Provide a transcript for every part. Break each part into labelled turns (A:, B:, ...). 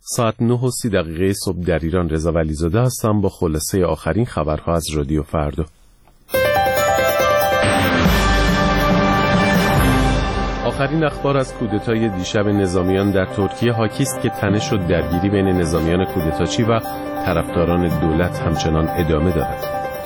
A: ساعت 9:30 صبح در ایران. رضا ولیزاده هستم با خلاصه آخرین خبرها از رادیو فردا. آخرین اخبار از کودتای دیشب نظامیان در ترکیه حاکی است که تنش و درگیری بین نظامیان کودتاچی و طرفداران دولت همچنان ادامه دارد.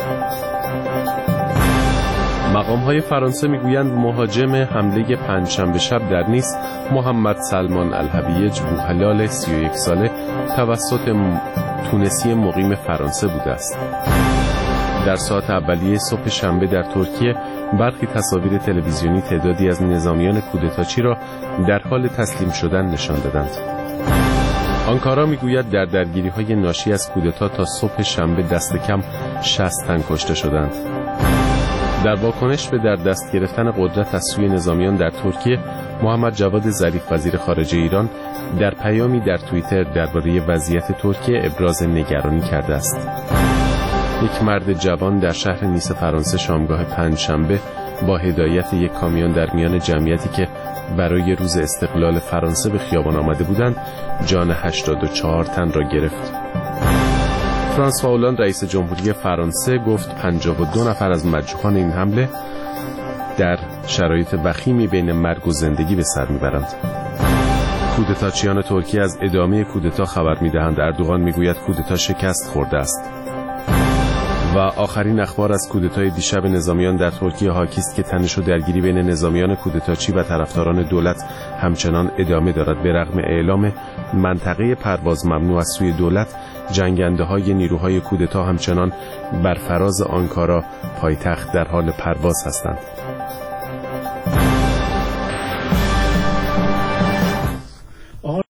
A: مقام‌های فرانسه میگویند مهاجم حمله پنجشنبه شب در نیس محمد سلمان الهویج بوهلال 31 ساله توسط تونسی مقیم فرانسه بوده است. در ساعت اولیه صبح شنبه در ترکیه برخی تصاویر تلویزیونی تعدادی از نظامیان کودتاچی را در حال تسلیم شدن نشان دادند. آنکارا میگوید در درگیری‌های ناشی از کودتا تا صبح شنبه دست کم 60 تن کشته شدند. در واکنش به در دست گرفتن قدرت از سوی نظامیان در ترکیه، محمد جواد ظریف وزیر خارجه ایران در پیامی در توییتر درباره وضعیت ترکیه ابراز نگرانی کرده است. یک مرد جوان در شهر نیس فرانسه شامگاه پنجشنبه با هدایت یک کامیون در میان جمعیتی که برای روز استقلال فرانسه به خیابان آمده بودند جان 84 تن را گرفت. فرانسوا هولند رئیس جمهوری فرانسه گفت 52 نفر از مجروحان این حمله در شرایط وخیمی بین مرگ و زندگی به سر میبرند. کودتاچیان ترکیه از ادامه کودتا خبر میدهند. اردوغان میگوید کودتا شکست خورده است. و آخرین اخبار از کودتای دیشب نظامیان در ترکیه حاکی است که تنش و درگیری بین نظامیان کودتاچی و طرفداران دولت همچنان ادامه دارد. به رغم اعلام منطقه پرواز ممنوع از سوی دولت، جنگنده‌های نیروهای کودتا همچنان بر فراز آنکارا پایتخت در حال پرواز هستند.